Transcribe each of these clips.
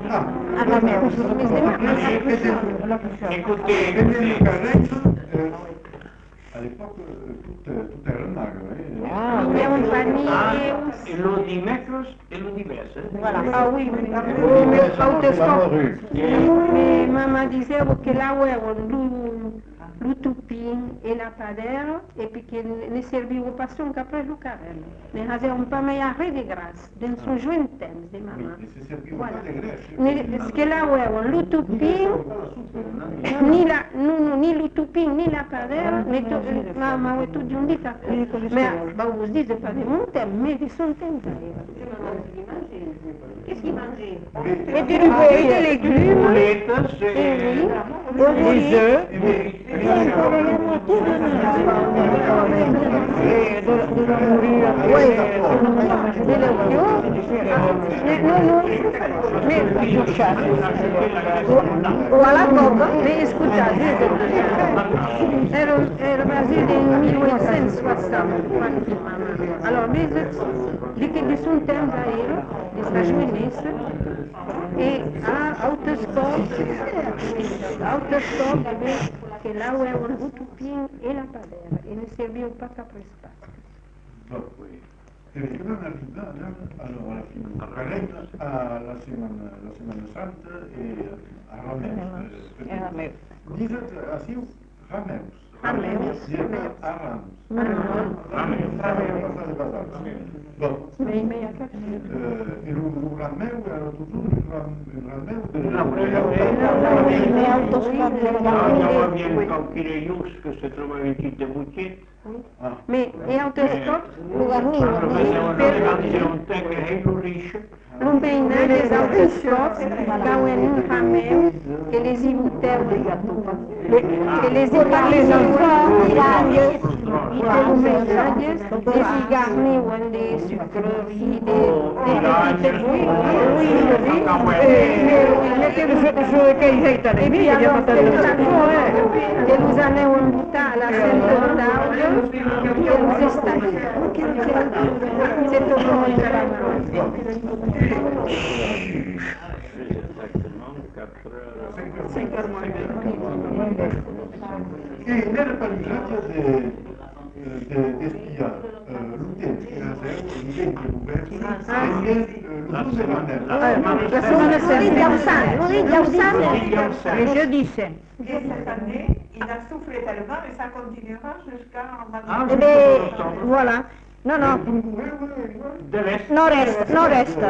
à la mer. Écoutez, à l'époque, tout era magro. Abbiamo un e lo di Mecros e lo di Versa. Voilà. Ah oui, o meu autostop. Mais maman disait que là où le tupim et la padère, et puis que ne serviu pas son qu'après le carême. Mais avait un pas meilleur de grâce, dans son joint temps de maman. Voilà. Ce que là où le tupim, ni le tupim, ni la padère, mais maman est tout d'un différent. Mais vous dites pas de mon thème, mais de son thème. Qu'est-ce qu'il mangeait? Et des légumes, des œufs. o alla coca, Mais scusate, era Brasil em 1860, alors, mais de que de son temps d'ailleurs, de sa jeunesse, et à autostop, que là où est un tupim et la padère, et ne serviu pas qu'après ça. E non arrivava allora a Carretta alla Semana Santa e a Rameus. Dice assim, Rameus. Rameus. A Ramos. Bom, e o Rameu era tudo o Rameu ne autostop Andiamo via il Cauchireius che si trova in Città Buccetti. Mais, et autostop, l'on peinait des autostops, quand on est un rameu, que les imitaient, que les des cigarnis ou des sucreries, et puis alors, que nous allons en bouton à la Sainte-Dordaille, que nous installons. C'est tout le monde de la main. E nella palligiatia d'espia l'utente che era l'utente Roberto La Semana Santa, le jeudi saint. Et cette année, il a soufflé tellement et ça continuera jusqu'à maintenant. Eh bien, voilà. No, no, no resta. No resta.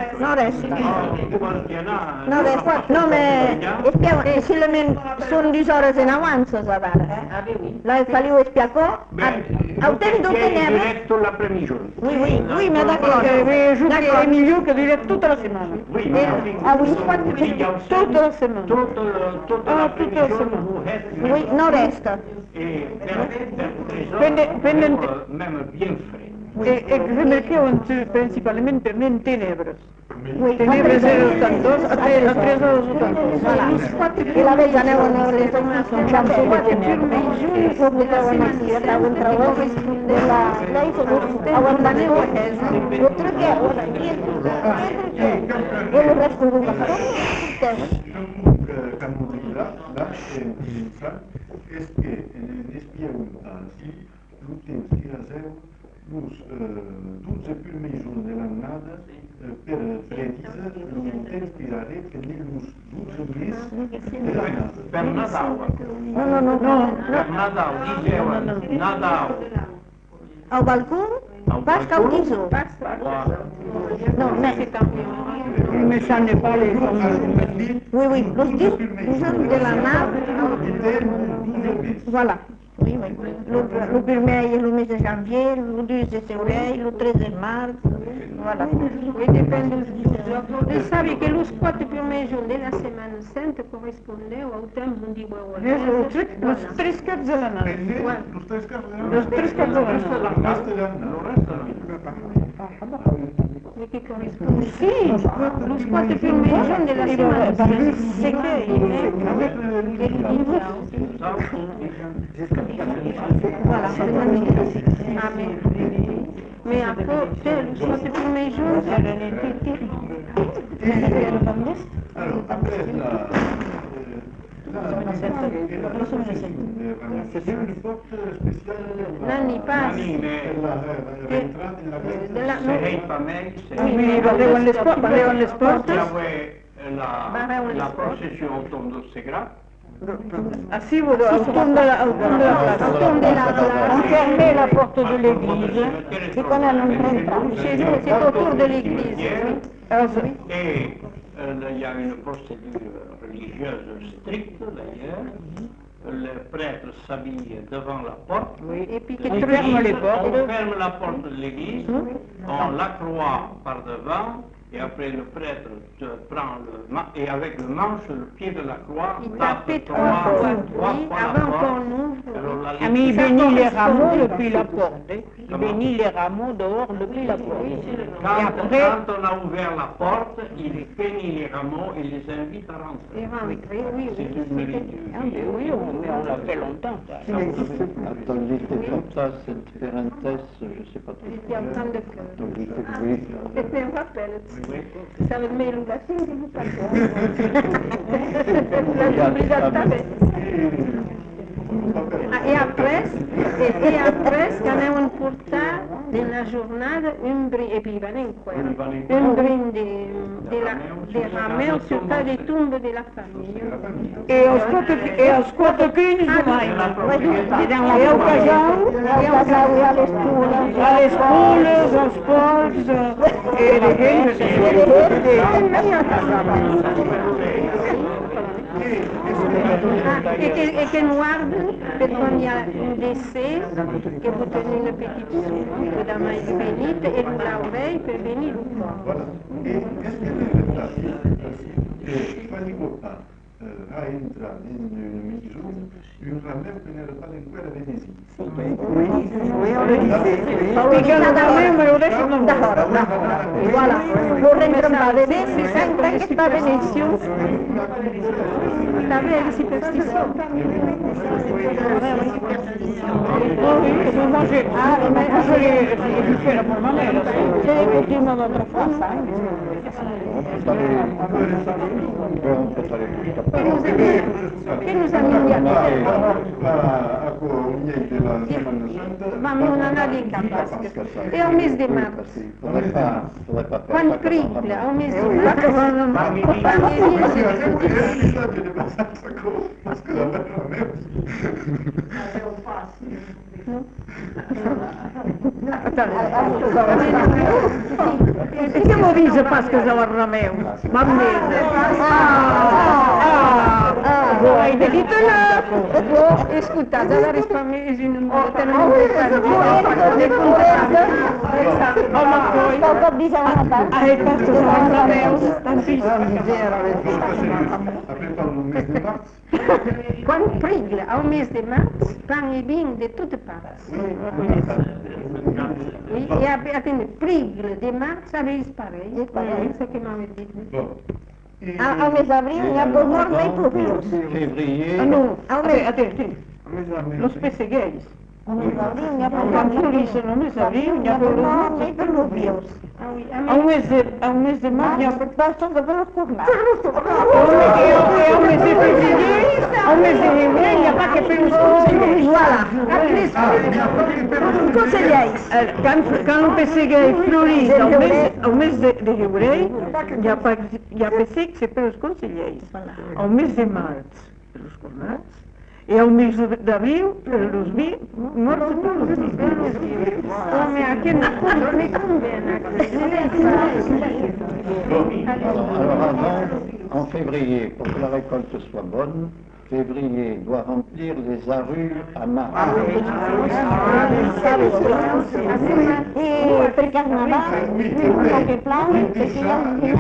No, mais seulement sont 10 heures en avance, ça va. Là, il fallait espiacò, au temps de ténèbres. Diretto l'après-midi. Oui, mais d'accord. D'accord, Emilio che vive tutta la settimana. Ah oui, Tutta la settimana. Tutta l'après-midi. oui, no resta. E même bien frais. E remarqueu principalmente en tenebres. Oui, Tenebres era 82, a 3 horas 82. voilà. I la veglia anevano le chanson de ténèbres. Publicaven aquí, estaven trabajos de la hizo aguantaneo, otro que y el resto de los là, in Francia, è che nell'espiazione l'utente che era los 12 primeiros dell'annata per precisa l'utente spirare che negli 12 mesi dell'annata. Per Nadal. No. Per Nadal, diceva Nadal. Au balcón, Pasca au Quinzó. No, mais Il me semble pas les oui, los 10 jours de la nave, voilà. Oui. Le premier est le mes de janvier, le 2 de février, le 13 de mars, voilà. Oui, depende dos giorni. Lei sabe che los 4 primeiros jours de la Semana Santa correspondeu ao tempo de Los tres quarts de la nave. Los tres quarts dell'annata. de que corresponde. Sí, los 4 primeiros jours de la Semana Santa. C'est voilà, Amen. Mais après, los 4 primeiros jours, Alors, après c'est une porte spéciale. Nanni passa. Nanni, mais L'entrata in la se heet bij mij, Oui, parlez-on les portes. il y avait la procession autour de Segra. Assis au fond de la place. On fermait la porte de l'église. Et qu'on a non Chez nous, c'est autour de l'église. Et il y a une procédure religieuse stricte d'ailleurs. Le prêtre s'habille devant la porte. Et puis On ferme les portes. On ferme la porte de l'église, on l'accroît par devant, et après le prêtre prend et avec le manche, le pied de la croix, il tape tapait trois trois fois fois la avant porte. qu'on ouvre. Alors, la Ah, mais il liturgie- bénit les rameaux depuis la porte. Il bénit les rameaux dehors depuis la porte. Quand on a ouvert la porte, il bénit les rameaux et les invite à rentrer. Et rentrer, oui, C'est oui. une liturgie. Ah, mais oui, mais on l'a fait longtemps. Ça. Attualmente tutta Esperantes, je ne sais pas trop. J'étais en train de... Oui. Je me rappelle. Ça me met la fine di E après, quand on porta nella giornata un brin de rameu sur pas des tombes de la famille. E aos quatro filhos do mãe. E ao casal, e alle spule. às escolas, aos povos, e de gente. Et que nous gardent, parce qu'il y a un décès, que vous tenez une petite soupe de la maille bénite et vous l'oreille pour bénir le corps. Voilà. E quando papà entra in Missouri, un rameo che n'era stato in quella Venezia. Perché non avevano adesso non Voilà, vorrei trovare se sente che sta benissimo. La vraie superstition. Che nous amiamo? Vamos andare in Capasca. E ao mês de março. Quando priglia, ao mês de E che mo dice Pasqua al Rameo? Ma hai detto no? Ascoltate, allora risparmi in un Poco bisogna Hai fatto al Rameo? Tantissimo. Quando priglia, ao mês de março, pan e vinho de todas partes. E atende, priglia de março, aveis parei. Isso que m'avete detto. Ao mês de abril, il y a bonheur mais proprio. Février, Non, au mês Attends. Los pessegueiros. Au mês d'avril, il y a Quando finisce no mês de abril, il y a bonheur mais proprio. ao mês de maio, Basta che ve lo tornare. ao mês de fevereiro, ao mês de fevereiro, para que pelos conselheiros. Voilà, conselheiros. Quando o pessegueiro florís ao mês de fevereiro, já pensei que se pelos conselheiros. Ao mês de março, pelos comadres. E ao mês de abril, pelos mortos pelos vivos. Come aqui na conta, me convém. alors avant, en février, pour que la récolte soit bonne, février doit remplir les arrues à mars. E per carnaval, che plani, perché io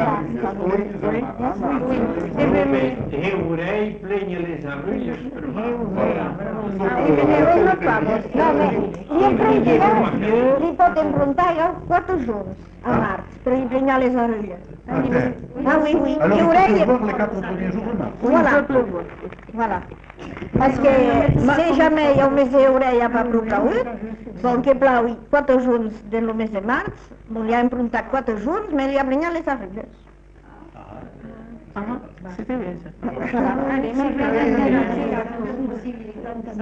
Heurij plegen les arruilles per No, io prego, li pot improntare 4 jours a març, per impregnar les arrulles. Ah oui, oui, Alors, i il faut orelles, voir les 4 premiers jours de mars. voilà, voilà. Parce que si jamais hi ha un mes d'orella per ploure, bon que plaui 4 jours del mes de març, bon li ha improntat 4 jours, me li ha prenyat les arrulles. Ah, c'est Thérèse. Allez, mais je vais dire la possibilità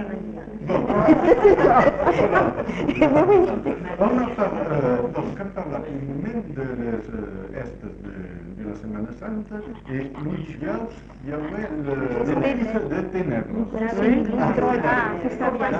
Quand parla un moment de les estes de la Semana Santa, et l'initial, il y avait le de Ténèbres. Ah, questa via.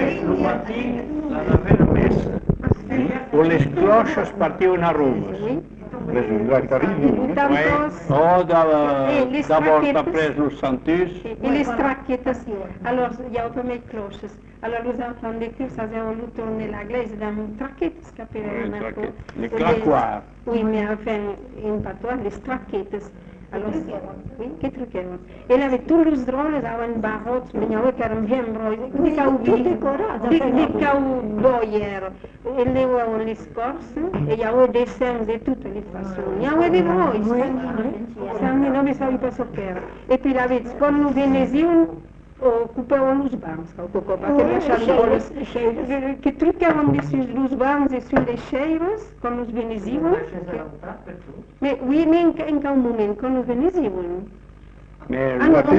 La vera messa. Con le cloches partivano a Roma. La Carino. O d'abord après le Santus. Et les stracchettes aussi. Alors, il y a autant de cloches. Alors, les enfants de Dieu, ça a voulu tourner l'église dans une tracchette, ce qu'on appelle. Les claquoirs. Oui, mais enfin, in patois, les stracchettes. Alors, oui, che trucchevano. E le aveva tutti i droni, avevano barrotti, venivano che erano ben di cowboyer. E le avevano le scorse, e gli avevano dei dessin di tutte le façoni. Gli avevano dei broi, non mi sapevo pas sopra. E poi la vez, quando venivano, occupavano i banchi, perché lasciavano che truccavano sui banchi e sulle cheiras, quando venivano. Mais oui, mais in quel moment, quando venivano. Mais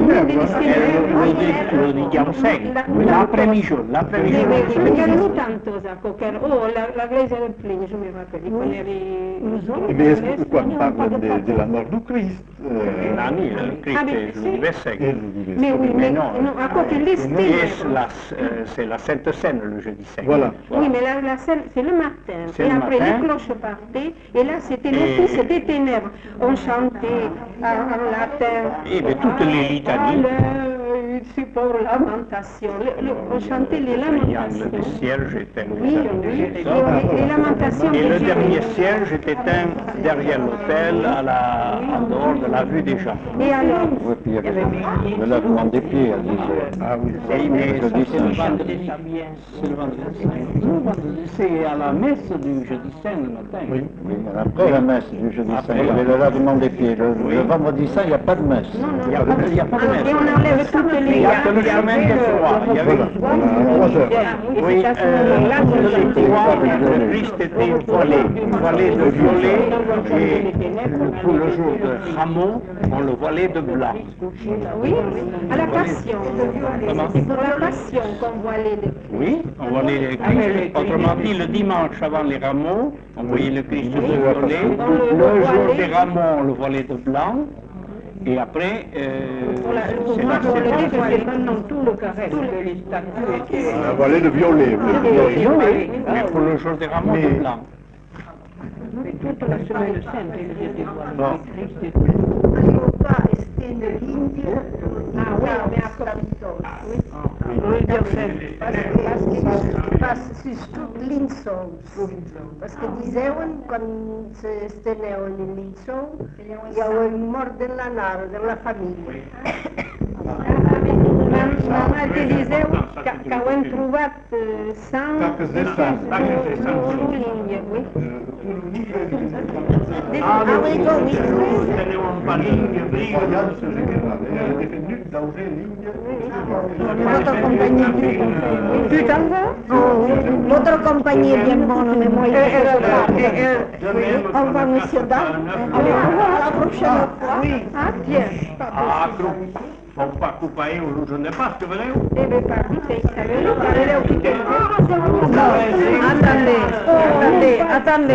lo diciamo sempre, l'après-midi. Perché non tanto sa cocker, la Grecia del Plinio, mi rappelli, quelli eri... Mais quand parle de la mort du Christ, Il Christ è l'universel. Mais oui, mais non, à quoi que les C'est la Sainte Seine le jeudi saint. Voilà. Oui, mais la scène, c'est le matin. C'est Et le après, matin. les cloches partaient. Et là, c'était l'office des ténèbres. On chantait en latin. Et de toutes les litanies. C'est pour lamentation. On chantait les lamentations. Le cierge était Oui, oui. Les lamentations. Et de le Jésus. dernier cierge était éteint derrière l'autel, en dehors de la vue des gens. Et alors, Oui, puis il y avait le lavement des pieds, elle disait. ah oui. Oui, mais Le jeudi c'est le saint. vendredi. C'est le vendredi saint. Le vendredi, c'est à la messe du jeudi saint le matin. Oui. Oui, après la messe du jeudi saint, Après il y avait le lavement des pieds. Le vendredi saint, il n'y a pas de messe. Il n'y a pas de messe. et on enlève toutes Il les... n'y a que le chemin de croix. Il y avait Voilà, à 3 heures. oui, le croix, le Christ était voilé de violet, et pour le jour de Ramon, on le voilait de blanc. Oui, à la passion. Comment? C'est pour la passion qu'on voit les... Oui, on voyait le Christ. Autrement dit, le dimanche avant les rameaux, on voyait le Christ de violet. Le jour des rameaux, on le voilait de blanc. Et après, c'est la Voilà le violet. violet, mais pour le jour des rameaux, de blanc. Bon. Ah oui, mais après... Tot linçons. Perquè diseuen, quan s'esteneu en linçou, hi ha un mort de la nara, de la família. Mamà te diseu que ho hem trobat sang... Taques de sang. L'Índia, oui. Ah oui, oui. Teneva un panino prima. Royal se generale, era defendut d'Auré l'Índia. L'altra compagnia Tu t'en vas? L'altra compagnia bien bona de moi. On va monsieur Dan. À la prochaine fois. Oui. Ah, tiens. Ah, faut pas couper un jour de Pâques, vedeu? Eh bien, partite, sabeu, parereu qui te... Attendez,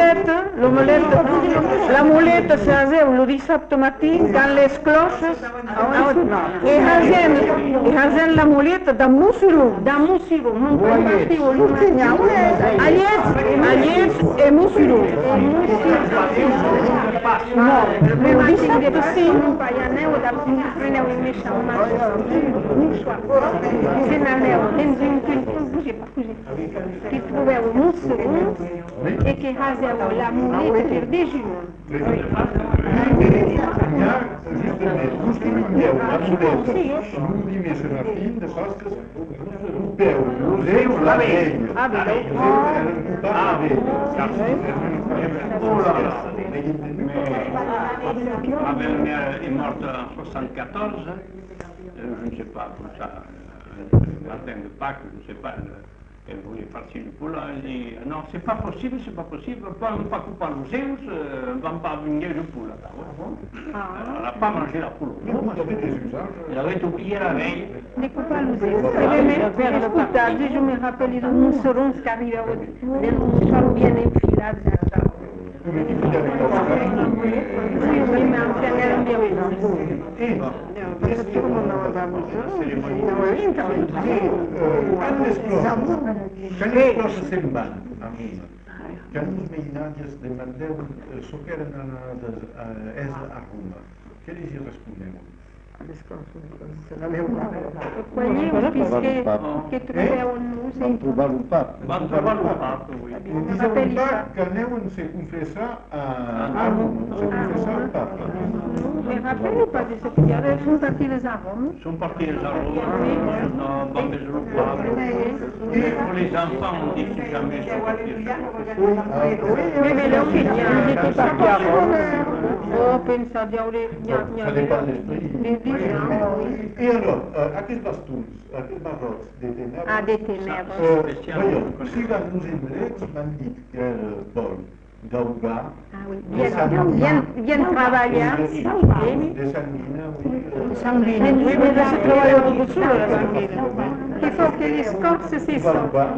l'omelette se faceva il dissabte matí quan les cloches e facevano l'omelette da mussolo, non puoi partir agliets e mussolo. No, il dissabte sì. Un paianeu, dar preneu i més un se n'aneu dins un que trobeu un segon i que raseu la muleta per dejunar. Justament, l'omelette, l'última serafim de Pasques, un peu, l'oseu, la vella. Ah, bé, Ma mère est morte en 74, je ne sais pas, comme ça, le matin de Pâques, je ne sais pas, Elle voulait partir du poule, elle dit non, c'est pas possible, pas couper les œufs, on va pas venir du poule. Elle n'a pas mangé la poule. Non, il y avait des usages. Elle avait oublié la veille. Découpage aux œufs. Je me rappelle les mousserons qui arrivaient des mousserons bien enfilés. Mais tu peux avec la Oui, mais enfin, elle aime bien. Kan explosa semban a Roma. Kan os meninades demandaram só querem a Roma. Que eles responderam? Quelli che trovavano Van trobar un pap. Van trobar un pape, oui. Diziam que aneu se confessar a Roma, se confessar al Papa. Je me rappelle pas de cette pierre, elles sont parties les arômes. Sont partis à Rome, on a baptisé le pape. Et pour les enfants, on dit que jamais ils sont partis. Mais là, ils étaient partis à Rome. Oh, pensa di aure... Ça dépend de l'esprit. E allora, aquests bastons, aquests barrots de tenebres... Ah, de tenebres. Veieu, si van uns indrets m'han dit que era bo d'Augar, Ah oui, bien treballar. de Sanguina, Oui, mais là, c'est travail au bout de la sanguine. Il faut que les scorces c'est ça.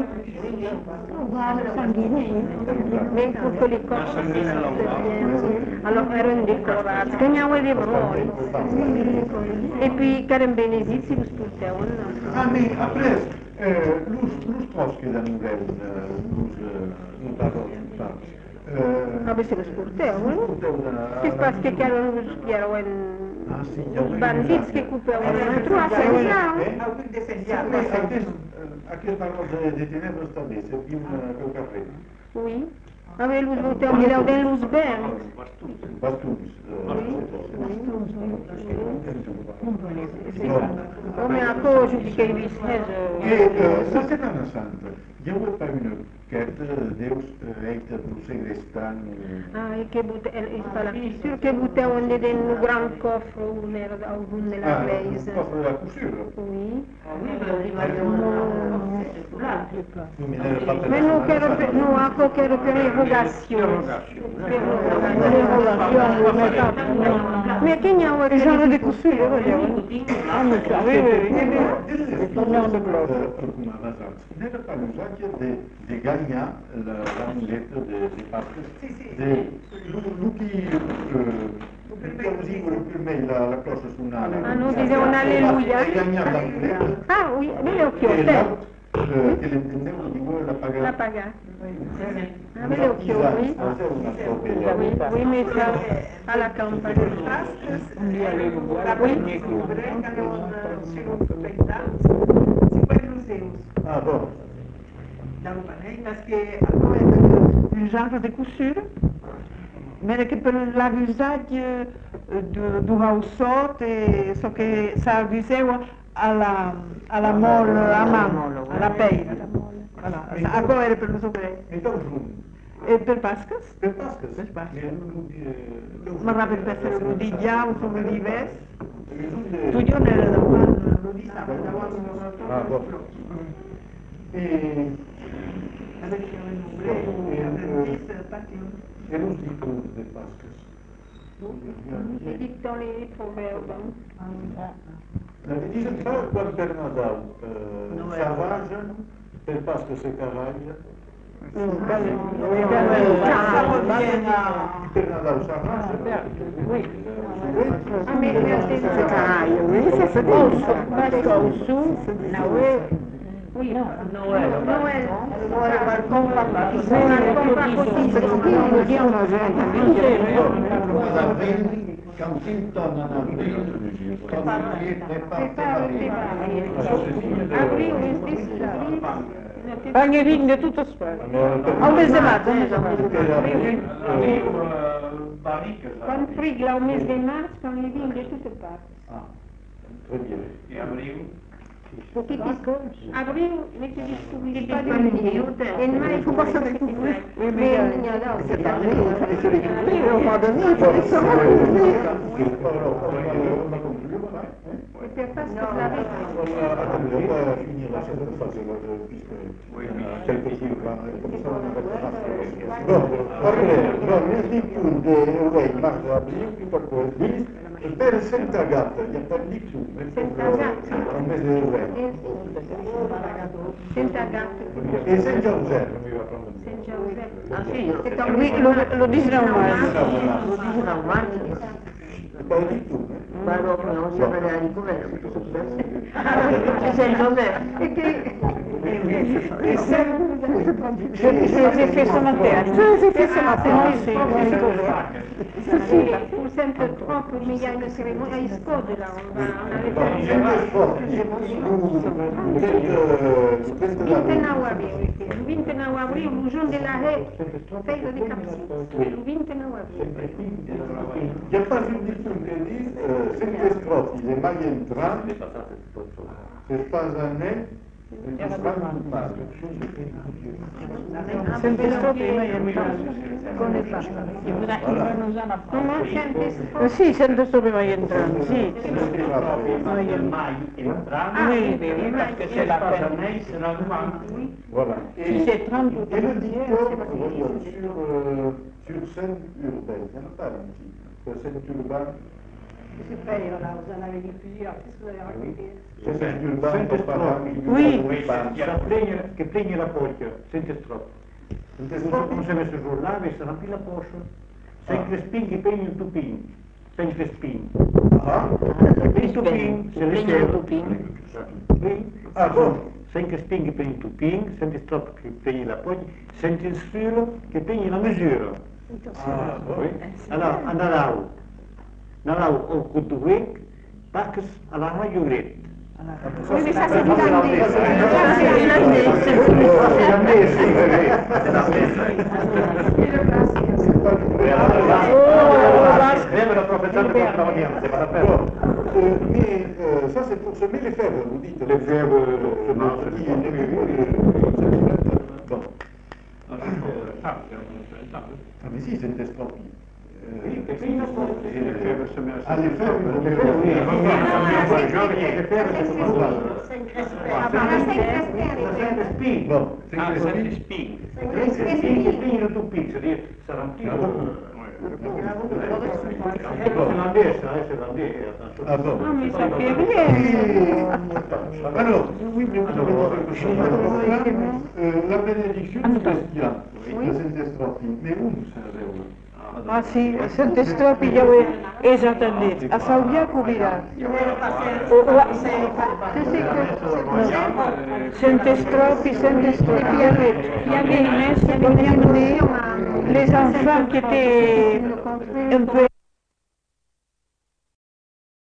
Mais pour que les corps se sentent bien. Alors, erano decorati, cagnavano dei broli. E poi, cari benedizzi, vi spurtavano. Ah, mais après, los tros que dan un barrot, Ah, beh, se lo spurtavano. Che spazio che erano i bandits che cupavano. Tu a Aquest barrot de tenebres també servim pel carrer. Oui. Ah, mais nous avons mis dans l'Ouzbert. Bastons. Oh, mais encore, je dis qu'il y E la Setmana Santa hi ha hagut una carta de Déus eita do segrestan. Ah, e che fa la fissura, che buttavano dentro un gran cofro, era nella Reise. Cofre da costura. Oui. Mais non, encore che era per l'evocazione. Mais che ne ha Les gens de couture, vogliamo. Ah, mais ça, oui, N'era pas l'usatge de gagnar l'amuleta de Pasques. El que el primer la cosa sonava. Ah, no, dice un alleluia. De gagnar l'amuleta. Ah, oui, mais le E occhio, l'altre, que l'entendeu, diu la pagar. la paga. Ah, mais le occhio, oui. Oui, mais ça, à la campagne. La prima ottobre, che avevano Ah, bon. parce que un genre de couture, mais che per l'usage du hausot e so che s'abusava alla mole a mano, alla pelle. Voilà, ancora era per lo sopra. Então, Bruno, E per Pascas? per Pasques. Per Pascas. Ma Ma per essere lo di già, sono diversi. Tu Tu io ne era da fare. Ah, bon. E los dictons de Pasques. Les dictons, les proverbes. Dicen que quan per Nadal s'arrangen, per Pasques se caralla, i per Nadal s'arrangen. Ah, mais c'est Caralho, isso é Oui, Noël. Noël. En avril, quand il donne en avril, familier prépare tes mariés. Avril, oui, c'est ça. Bagnerini di tutto spero. A un mese di marzo, Quand frigla au mes de mars, quand les vignes de toutes parts. Ah, très bien. Et avril, Avril, mais tu dis pas de milieu. Et mai, tu posso dire. Mais Ma conclusione, c'est pas reste de la règle. Attendez, on va finir la semaine prochaine, puisque quelques jours, comme ça on arrêtera. Bon, allora, nel di più lei marzo aprile, più per Sant'Agata, gli appelli più, un mese del re. Sant'Agata. E San Giuseppe. Saint Joseph. Ah sì, Oui, lo 19 marzo. Poi di più, ma dopo non si aveva di come ci sei Giuseppe. Je les ai fait ce matin. Je les ai fait ce matin, sì. Pour Sainte-Trope, mais il y a une cérémonie à Iscode là, on va aller faire. Il 29 avril, il giorno della Re, festa di Capsizio, il 29 avril. Gli appelli di più che dice, sempre strofi, le maglie entranti, se sposano Sempre stroppi mai entrano. Comment Sainte-Trope? Sì, sempre stroppi mai entrano, sì. Mai entrando, perché se la pernelle sera davanti. Voilà. Si c'est 30 ou Et le dicton sur Saint-Urbain, il n'y en a pas ici. Saint-Urbain, Saint-Urbain, Oui. Che pregni la poggia, sente stroppo. Come se messo giù là, avesse rempì la poche. Sen Crespin che pegni il tupin. Sen Crespin. Il tupin, se le ah bon, Sen Crespin che pegni il tupin, sente stroppo che pegni la poggia, sente il suolo che pegni la misura. ah bon. Allora, andavo au Coutouic, parce à la Rayourette. Oui, mais ça c'est l'Irlandais. Mais ça c'est pour semer les fèves, vous dites. Les fèves, bon. Ah mais si, c'est une estrompie. Ah, les fèves, bon, Ah, Sainte Spine. ah bon. Ah, mais ça fait rien. Alors, oui, mais vous avez dit quelque chose dans le programme, la bénédiction du Christian, la Sainte-Estrophie, mais où nous savons? Ah sì, sempre stroppi io esattamente. A Saudia cubirà. Sempre stroppi, il y avait les enfants qui étaient un peu